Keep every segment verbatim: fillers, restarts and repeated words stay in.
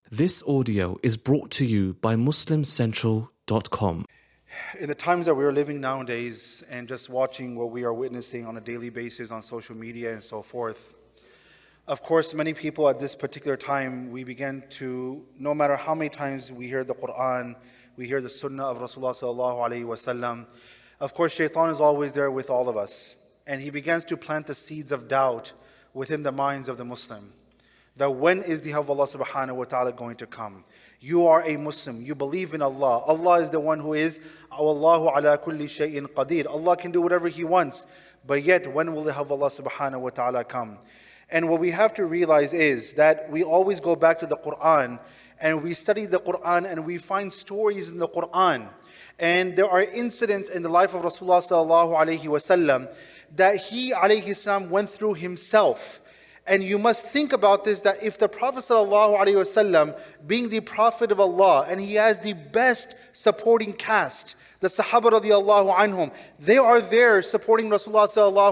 This audio is brought to you by Muslim Central dot com. In the times that we are living nowadays, and just watching what we are witnessing on a daily basis on social media and so forth, of course, many people at this particular time, we begin to, no matter how many times we hear the Quran, we hear the Sunnah of Rasulullah sallallahu alaihi wasallam, of course, Shaitan is always there with all of us. And he begins to plant the seeds of doubt within the minds of the Muslim. That when is the help of Allah subhanahu wa ta'ala going to come? You are a Muslim, you believe in Allah. Allah is the one who is Allahu ala kulli shay'in qadir. Allah can do whatever He wants. But yet, when will the help of Allah subhanahu wa ta'ala come? And what we have to realize is that we always go back to the Quran and we study the Quran and we find stories in the Quran. And there are incidents in the life of Rasulullah sallallahu alayhi wasallam that he alayhi salam went through himself. And you must think about this, that if the Prophet ﷺ, being the Prophet of Allah, and he has the best supporting cast, the Sahaba radiallahu anhum, they are there supporting Rasulullah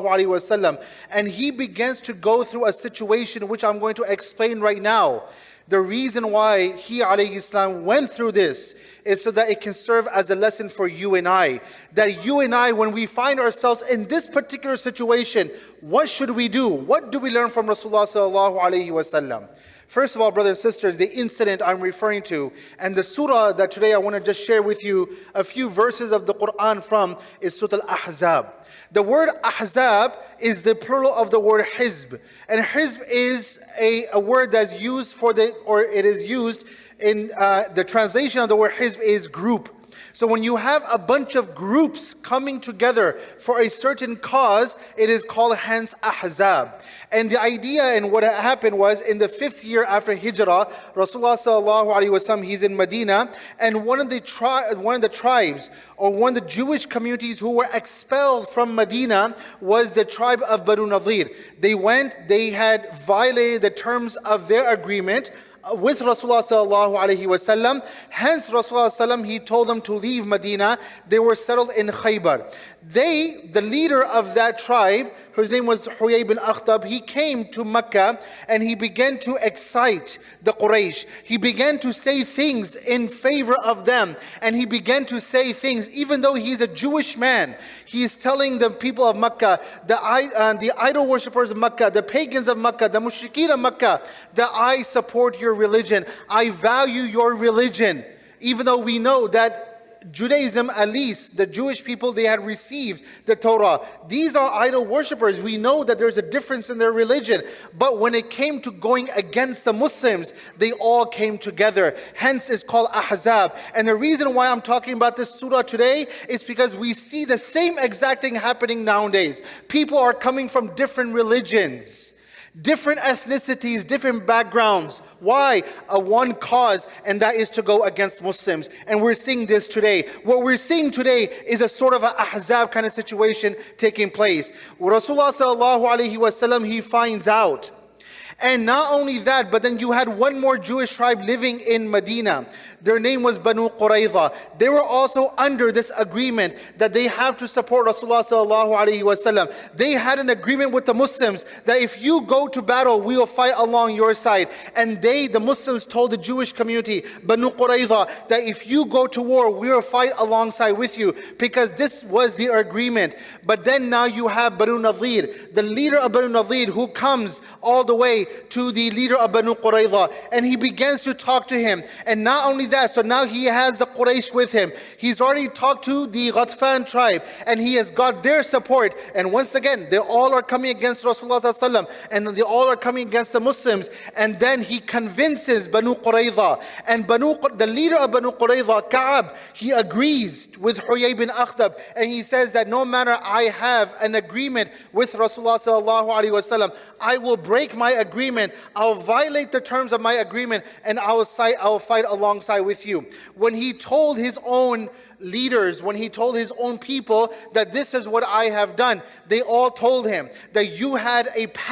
ﷺ, and he begins to go through a situation which I'm going to explain right now. The reason why he alayhi salam went through this is so that it can serve as a lesson for you and I. That you and I, when we find ourselves in this particular situation, what should we do? What do we learn from Rasulullah sallallahu alaihi wasallam? First of all, brothers and sisters, the incident I'm referring to and the surah that today I want to just share with you a few verses of the Quran from is Surah Al-Ahzab. The word Ahzab is the plural of the word Hizb. And Hizb is a, a word that's used for the, or it is used in uh, the translation of the word Hizb is group. So when you have a bunch of groups coming together for a certain cause, it is called hence Ahzab. And the idea and what happened was in the fifth year after Hijrah, Rasulullah sallallahu alaihi wasallam, he's in Medina, and one of the tri- one of the tribes or one of the Jewish communities who were expelled from Medina was the tribe of Banu Nadir. They went, they had violated the terms of their agreement with Rasulullah sallallahu alaihi wasallam. Hence Rasulullah sallam, he told them to leave Medina. They were settled in Khaybar. They, the leader of that tribe, whose name was Huyay bin Akhtab, he came to Mecca and he began to excite the Quraysh. He began to say things in favor of them, and he began to say things, even though he's a Jewish man, he is telling the people of Mecca, the, uh, the idol worshippers of Mecca, the pagans of Mecca, the mushrikeen of Mecca, that I support your religion, I value your religion, even though we know that Judaism, at least the Jewish people, they had received the Torah. These are idol worshippers. We know that there's a difference in their religion. But when it came to going against the Muslims, they all came together. Hence it's called Ahzab. And the reason why I'm talking about this surah today is because we see the same exact thing happening nowadays. People are coming from different religions, different ethnicities, different backgrounds. Why? A one cause, and that is to go against Muslims. And we're seeing this today. What we're seeing today is a sort of an Ahzab kind of situation taking place. Rasulullah sallallahu alaihi wasallam, he finds out. And not only that, but then you had one more Jewish tribe living in Medina. Their name was Banu Qurayza. They were also under this agreement that they have to support Rasulullah sallallahu alaihi wasallam. They had an agreement with the Muslims that if you go to battle, we will fight along your side. And they, the Muslims, told the Jewish community, Banu Qurayza, that if you go to war, we will fight alongside with you, because this was the agreement. But then now you have Banu Nadir, the leader of Banu Nadir, who comes all the way to the leader of Banu Qurayza, and he begins to talk to him. And not only that, so now he has the Quraysh with him. He's already talked to the Ghatfan tribe, and he has got their support. And once again, they all are coming against Rasulullah sallallahu alaihi wasallam, and they all are coming against the Muslims. And then he convinces Banu Qurayza, and Banu, the leader of Banu Qurayza, Ka'ab, he agrees with Huyay bin Akhtab, and he says that no matter I have an agreement with Rasulullah sallallahu alaihi wasallam, I will break my agreement, I'll violate the terms of my agreement, and I will fight, I will fight alongside with you. When he told his own leaders, when he told his own people that this is what I have done, they all told him that you had a pact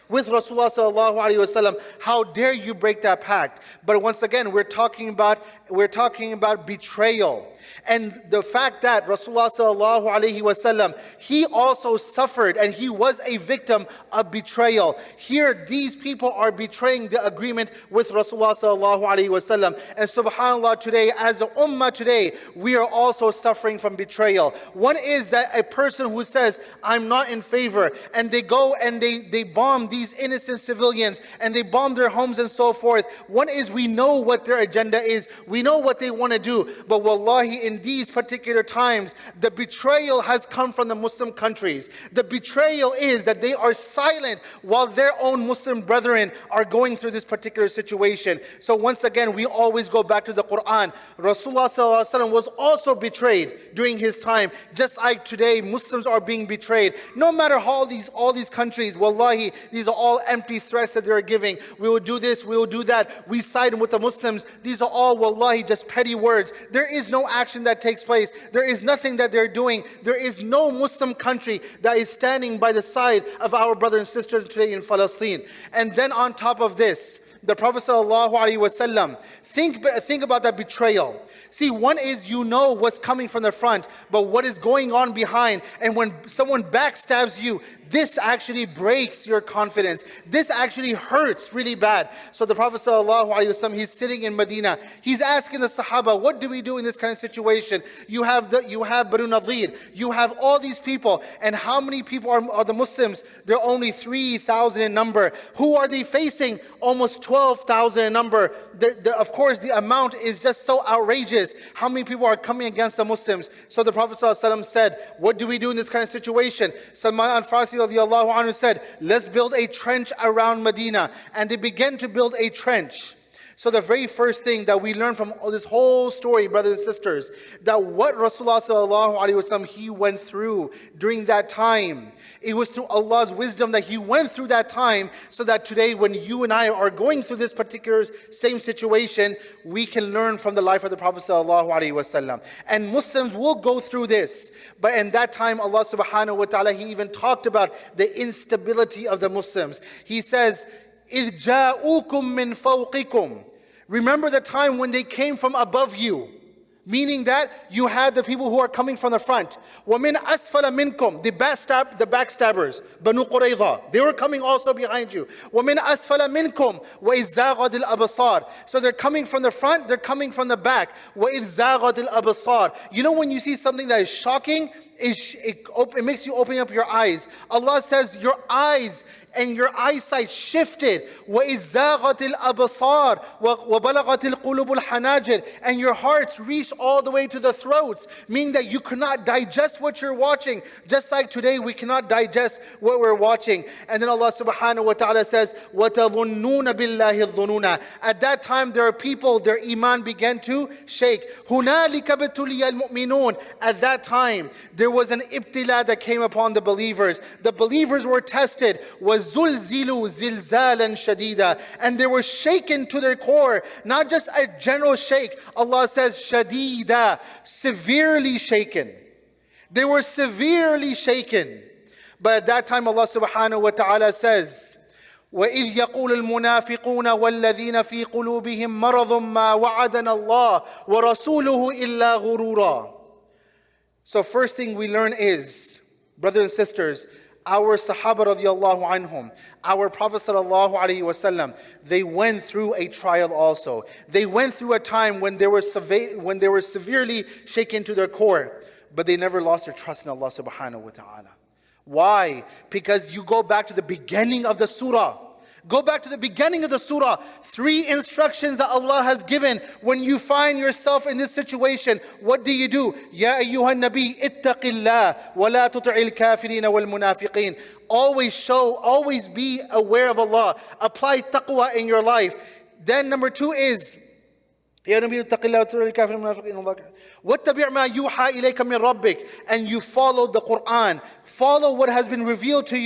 with Rasulullah sallallahu alaihi wasallam. How dare you break that pact? But once again, we're talking about we're talking about betrayal. And the fact that Rasulullah sallallahu alaihi wasallam, he also suffered and he was a victim of betrayal. Here, these people are betraying the agreement with Rasulullah sallallahu alaihi wasallam. And subhanAllah, today, as a ummah today, we are also suffering from betrayal. One is that a person who says, I'm not in favor, and they go and they, they bomb these innocent civilians, and they bomb their homes and so forth. One is, we know what their agenda is. We know what they want to do. But wallahi, in these particular times, the betrayal has come from the Muslim countries. The betrayal is that they are silent while their own Muslim brethren are going through this particular situation. So once again, we always go back to the Quran. Rasulullah sallallahu alaihi wasallam was also betrayed during his time, just like today Muslims are being betrayed. No matter how these all these countries, wallahi, these are all empty threats that they're giving. We will do this, we will do that. We side with the Muslims. These are all, wallahi, just petty words. There is no action that takes place. There is nothing that they're doing. There is no Muslim country that is standing by the side of our brothers and sisters today in Palestine. And then on top of this, the Prophet sallallahu alaihi wasallam, think, think about that betrayal. See, one is you know what's coming from the front, but what is going on behind. And when someone backstabs you, this actually breaks your confidence. This actually hurts really bad. So the Prophet ﷺ, he's sitting in Medina. He's asking the Sahaba, what do we do in this kind of situation? You have the, you have Banu Nadir. You have all these people. And how many people are, are the Muslims? They're only three thousand in number. Who are they facing? Almost twelve thousand in number. The, the, of course, the amount is just so outrageous. How many people are coming against the Muslims? So the Prophet ﷺ said, what do we do in this kind of situation? Salman al-Farsi radiallahu anhu said, let's build a trench around Medina. And they began to build a trench. So the very first thing that we learn from this whole story, brothers and sisters, that what Rasulullah sallallahu alaihi wasallam, he went through during that time, it was through Allah's wisdom that he went through that time, so that today when you and I are going through this particular same situation, we can learn from the life of the Prophet sallallahu alaihi wasallam. And Muslims will go through this. But in that time, Allah subhanahu wa ta'ala, he even talked about the instability of the Muslims. He says, إِذْ جَاءُوكُم مِّن فَوْقِكُمْ. Remember the time when they came from above you. Meaning that you had the people who are coming from the front. وَمِنْ أَسْفَلَ مِنْكُمْ. The backstab, the backstabbers. Banu Qurayza. They were coming also behind you. وَمِنْ أَسْفَلَ مِنْكُمْ وَإِذْ زَاغَتِ الْأَبْصَارِ. So they're coming from the front, they're coming from the back. وَإِذْ زَاغَتِ الْأَبْصَارِ. You know when you see something that is shocking, it, it, it makes you open up your eyes. Allah says your eyes and your eyesight shifted. وَإِزَّاغَتِ الْأَبْصَارِ وَبَلَغَتِ الْقُلُوبُ الْحَنَاجِرِ. And your hearts reached all the way to the throats, meaning that you could not digest what you're watching, just like today we cannot digest what we're watching. And then Allah subhanahu wa ta'ala says, وَتَظُنُّونَ بِاللَّهِ الظُّنُونَ. At that time there are people, their iman began to shake. هُنَالِكَ بَتُلِيَ الْمُؤْمِنُونَ. At that time there was an ibtila that came upon the believers. The believers were tested. Was زُلْزِلُوا زِلْزَالًا شَدِيدًا. And they were shaken to their core. Not just a general shake. Allah says, شَدِيدًا. Severely shaken. They were severely shaken. But at that time Allah subhanahu wa ta'ala says, وَإِذْ يَقُولُ الْمُنَافِقُونَ وَالَّذِينَ فِي قُلُوبِهِمْ مَرَضٌ مَّا وَعَدَنَا اللَّهُ وَرَسُولُهُ إِلَّا غُرُورًا. So first thing we learn is, brothers and sisters, our Sahaba radiallahu anhum, our Prophet sallallahu alaihi wasallam, they went through a trial also. They went through a time when they were seve- when they were severely shaken to their core, but they never lost their trust in Allah subhanahu wa ta'ala. Why? Because you go back to the beginning of the surah. Go back to the beginning of the surah. Three instructions that Allah has given when you find yourself in this situation. What do you do? Ya ayyuhan nabi, ittaqillah, wa la tuta'il kafirina wal munafiqeen. Always show, always be aware of Allah. Apply taqwa in your life. Then number two is, Ya nabi, ittaqillah, wa tuta'il kafirina wal munafiqeen. وَاتَّبِعْ مَا يُوحَى إِلَيْكَ مِنْ رَبِّكَ. And you follow the Quran. Follow what has been revealed to you.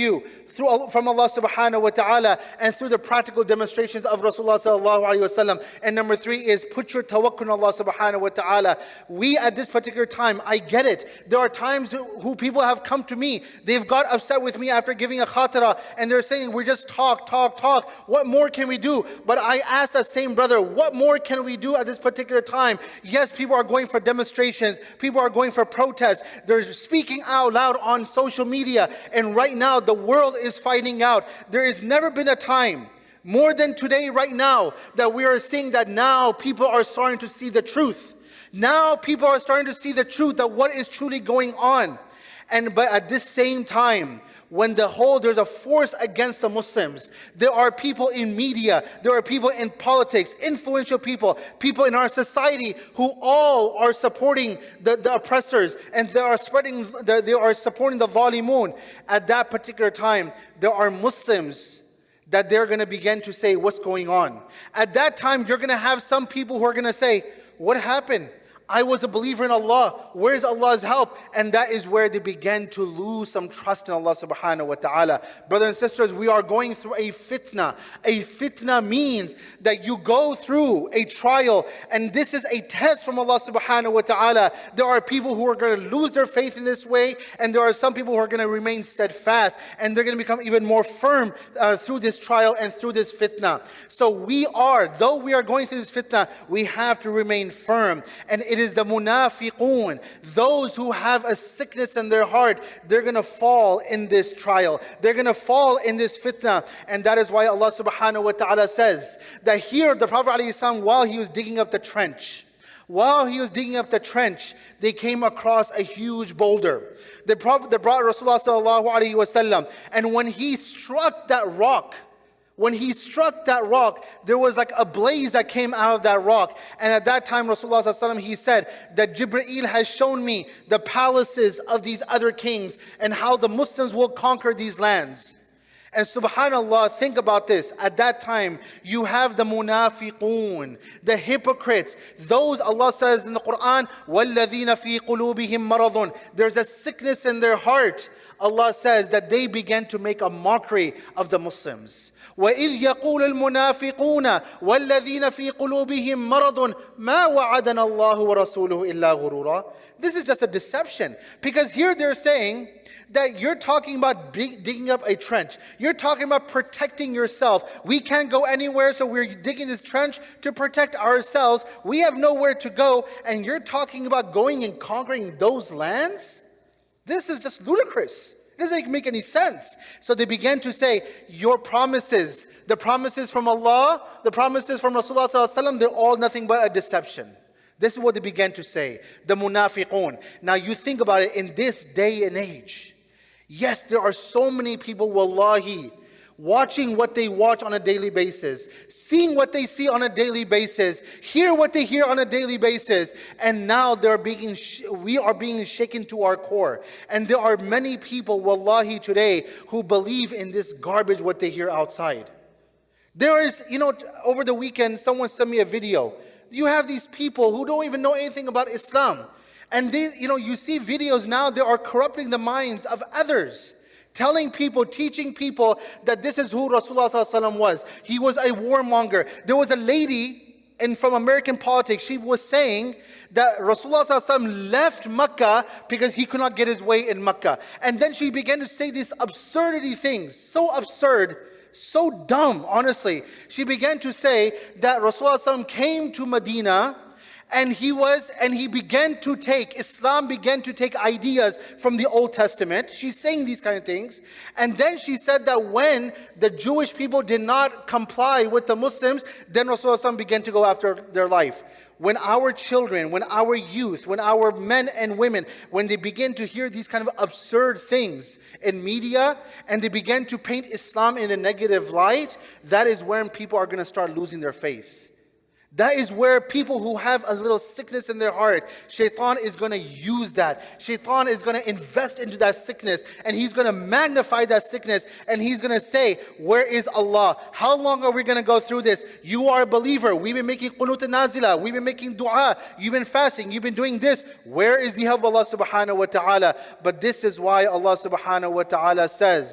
through, from Allah subhanahu wa ta'ala and through the practical demonstrations of Rasulullah sallallahu alayhi wa sallam. And number three is put your tawakkul on Allah subhanahu wa ta'ala. We at this particular time, I get it. There are times who, who people have come to me, they've got upset with me after giving a khatara and they're saying, we just talk, talk, talk. What more can we do? But I asked that same brother, what more can we do at this particular time? Yes, people are going for demonstrations. People are going for protests. They're speaking out loud on social media. And right now, the world is finding out. There has never been a time, more than today, right now, that we are seeing that now people are starting to see the truth. Now people are starting to see the truth that what is truly going on. And but at this same time, when the whole, there's a force against the Muslims. There are people in media, there are people in politics, influential people, people in our society who all are supporting the, the oppressors and they are spreading, the, they are supporting the Zalimun. At that particular time, there are Muslims that they're going to begin to say, what's going on? At that time, you're going to have some people who are going to say, what happened? I was a believer in Allah. Where's Allah's help? And that is where they began to lose some trust in Allah subhanahu wa ta'ala. Brothers and sisters, we are going through a fitna. A fitna means that you go through a trial, and this is a test from Allah subhanahu wa ta'ala. There are people who are going to lose their faith in this way, and there are some people who are going to remain steadfast, and they're going to become even more firm uh, through this trial and through this fitna. So we are, though we are going through this fitna, we have to remain firm. And it is the munafiqun, those who have a sickness in their heart, they're going to fall in this trial. They're going to fall in this fitna. And that is why Allah subhanahu wa ta'ala says that here the Prophet ﷺ, while he was digging up the trench, while he was digging up the trench, they came across a huge boulder. The Prophet, they brought Rasulullah sallallahu alaihi wasallam, and when he struck that rock, When he struck that rock, there was like a blaze that came out of that rock. And at that time, Rasulullah sallallahu alaihi wasallam, he said that Jibreel has shown me the palaces of these other kings and how the Muslims will conquer these lands. And subhanallah, think about this. At that time, you have the munafiqun, the hypocrites. Those, Allah says in the Quran, وَالَّذِينَ فِي قُلُوبِهِمْ مَرَضٌ. There's a sickness in their heart. Allah says that they began to make a mockery of the Muslims. وَإِذْ يَقُولُ الْمُنَافِقُونَ وَالَّذِينَ فِي قُلُوبِهِمْ مَرَضٌ مَا وَعَدَنَا اللَّهُ وَرَسُولُهُ إِلَّا غُرُورًا. This is just a deception. Because here they're saying that you're talking about dig, digging up a trench. You're talking about protecting yourself. We can't go anywhere, so we're digging this trench to protect ourselves. We have nowhere to go, and you're talking about going and conquering those lands? This is just ludicrous. It doesn't make any sense. So they began to say, your promises, the promises from Allah, the promises from Rasulullah sallallahu alaihi wasallam, they're all nothing but a deception. This is what they began to say, the munafiqun. Now you think about it, in this day and age, yes, there are so many people, wallahi, watching what they watch on a daily basis, seeing what they see on a daily basis, hear what they hear on a daily basis, and now they're being, we are being shaken to our core. And there are many people, wallahi, today who believe in this garbage what they hear outside. There is, you know, over the weekend, someone sent me a video. You have these people who don't even know anything about Islam. And they, you know, you see videos now, they are corrupting the minds of others. Telling people, teaching people that this is who Rasulullah sallallahu alaihi wasallam was. He was a warmonger. There was a lady in, from American politics, she was saying that Rasulullah sallallahu alaihi wasallam left Mecca because he could not get his way in Mecca. And then she began to say these absurdity things, so absurd, so dumb, honestly. She began to say that Rasulullah sallallahu alaihi wasallam came to Medina, and he was, and he began to take, Islam began to take ideas from the Old Testament. She's saying these kind of things. And then she said that when the Jewish people did not comply with the Muslims, then Rasulullah began to go after their life. When our children, when our youth, when our men and women, when they begin to hear these kind of absurd things in media, and they begin to paint Islam in a negative light, that is when people are going to start losing their faith. That is where people who have a little sickness in their heart, Shaitan is going to use that. Shaitan is going to invest into that sickness, and he's going to magnify that sickness, and he's going to say, where is Allah? How long are we going to go through this? You are a believer. We've been making qunut al-nazila. We've been making dua. You've been fasting. You've been doing this. Where is the help of Allah subhanahu wa ta'ala? But this is why Allah subhanahu wa ta'ala says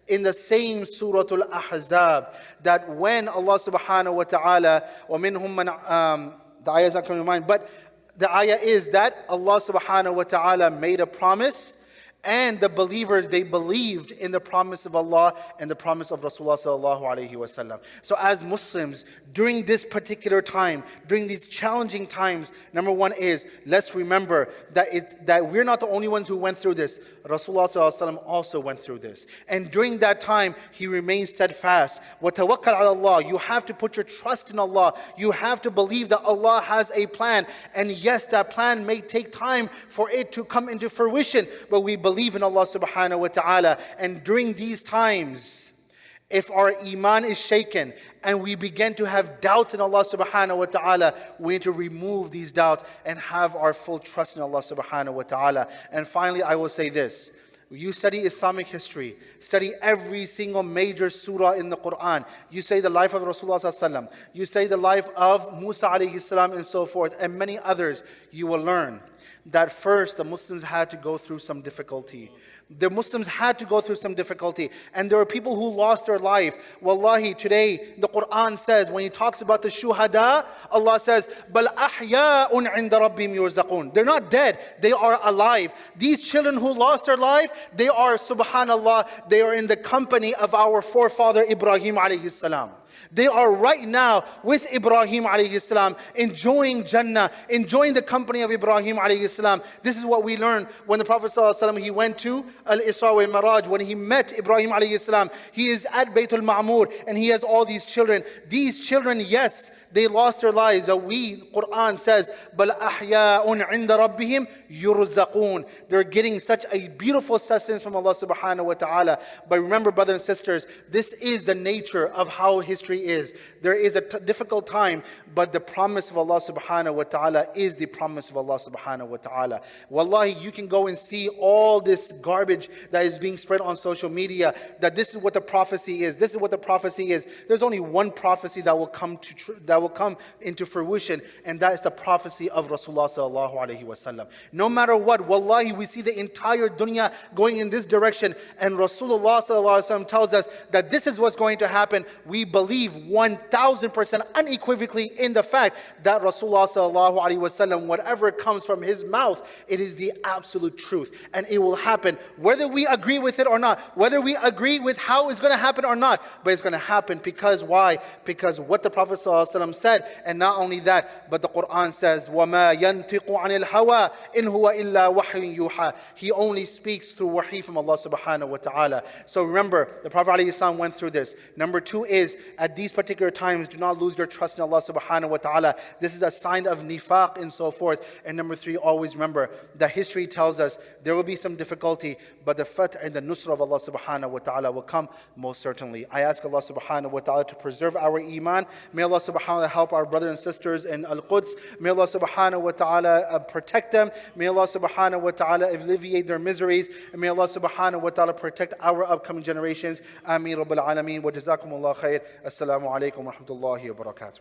in the same Surah Al-Ahzab, that when Allah subhanahu wa ta'ala, وَمِنْهُمْ مَنْ, um, the ayah is not coming to mind, but the ayah is that Allah subhanahu wa ta'ala made a promise, and the believers, they believed in the promise of Allah and the promise of Rasulullah sallallahu alaihi wasallam. So as Muslims, during this particular time, during these challenging times, number one is, let's remember that it, that we're not the only ones who went through this. Rasulullah sallallahu alaihi wasallam also went through this. And during that time, he remained steadfast. وَتَوَكَّلْ عَلَى Allah. You have to put your trust in Allah. You have to believe that Allah has a plan. And yes, that plan may take time for it to come into fruition, but we believe Believe in Allah subhanahu wa ta'ala. And during these times, if our iman is shaken and we begin to have doubts in Allah subhanahu wa ta'ala, we need to remove these doubts and have our full trust in Allah subhanahu wa ta'ala. And finally, I will say this. You study Islamic history, study every single major surah in the Quran. You study the life of Rasulullah sallallahu alaihi wasallam. You study the life of Musa alayhi salam and so forth, and many others. You will learn that first the Muslims had to go through some difficulty. The Muslims had to go through some difficulty. And there were people who lost their life. Wallahi, today the Quran says, when he talks about the shuhada, Allah says, بَلْ أَحْيَاءٌ عِنْدَ رَبِّهِمْ يُرْزَقُونَ. They're not dead, they are alive. These children who lost their life, they are, subhanallah, they are in the company of our forefather Ibrahim alayhi salam. They are right now with Ibrahim alayhi salam, enjoying Jannah, enjoying the company of Ibrahim alayhi salam. This is what we learned when the Prophet sallallahu alaihi wasallam, he went to Al-Isra wal Miraj, when he met Ibrahim alayhi salam. He is at Baytul Ma'mur and he has all these children. These children, yes, they lost their lives. We, Quran says, بَلْ أَحْيَاءٌ عِنْدَ رَبِّهِمْ يُرْزَقُونَ. They're getting such a beautiful sustenance from Allah subhanahu wa ta'ala. But remember, brothers and sisters, this is the nature of how history is. There is a t- difficult time, but the promise of Allah subhanahu wa ta'ala is the promise of Allah subhanahu wa ta'ala. Wallahi, you can go and see all this garbage that is being spread on social media, that this is what the prophecy is, this is what the prophecy is. There's only one prophecy that will come to tr- that will come into fruition, and that is the prophecy of Rasulullah sallallahu alaihi wasallam. No matter what, wallahi, we see the entire dunya going in this direction, and Rasulullah sallallahu alaihi wasallam tells us that this is what's going to happen. We believe one thousand percent unequivocally in the fact that Rasulullah sallallahu alaihi wasallam, whatever comes from his mouth, it is the absolute truth, and it will happen whether we agree with it or not, whether we agree with how it's going to happen or not, but it's going to happen. Because why? Because what the Prophet sallallahu alaihi wasallam said, and not only that, but the Quran says, وَمَا يَنْتِقُ عَنِ الْهَوَىٰ إِنْ هُوَ إِلَّا وَحْيٌ يُوحَىٰ. He only speaks through wahi from Allah subhanahu wa ta'ala. So remember, the Prophet alayhi salam went through this. Number two is, at these particular times, do not lose your trust in Allah subhanahu wa ta'ala. This is a sign of nifaq and so forth. And number three, always remember that history tells us there will be some difficulty, but the fath and the nusra of Allah subhanahu wa ta'ala will come most certainly. I ask Allah subhanahu wa ta'ala to preserve our iman. May Allah subhanahu wa ta'ala help our brothers and sisters in Al-Quds. May Allah subhanahu wa ta'ala uh, protect them. May Allah subhanahu wa ta'ala alleviate their miseries. And may Allah subhanahu wa ta'ala protect our upcoming generations. Ameen Rabbil Alameen. Wa jazakumullah khair. Assalamu alaikum wa rahmatullahi wa barakatuh.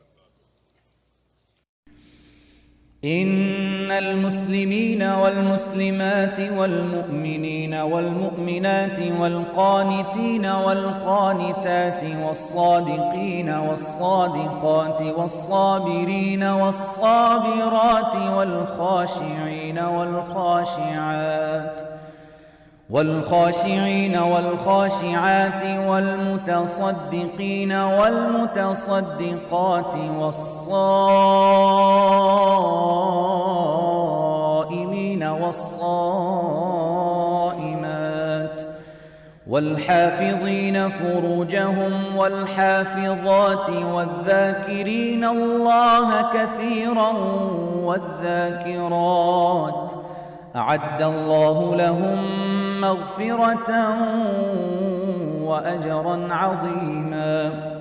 إن المسلمين والمسلمات والمؤمنين والمؤمنات والقانتين والقانتات والصادقين والصادقات والصابرين والصابرات والخاشعين والخاشعات والخاشعين والخاشعات والمتصدقين والمتصدقات والصائمين والصائمات والحافظين فروجهم والحافظات والذاكرين الله كثيرا والذاكرات أعد الله لهم مغفرة وأجرا عظيما.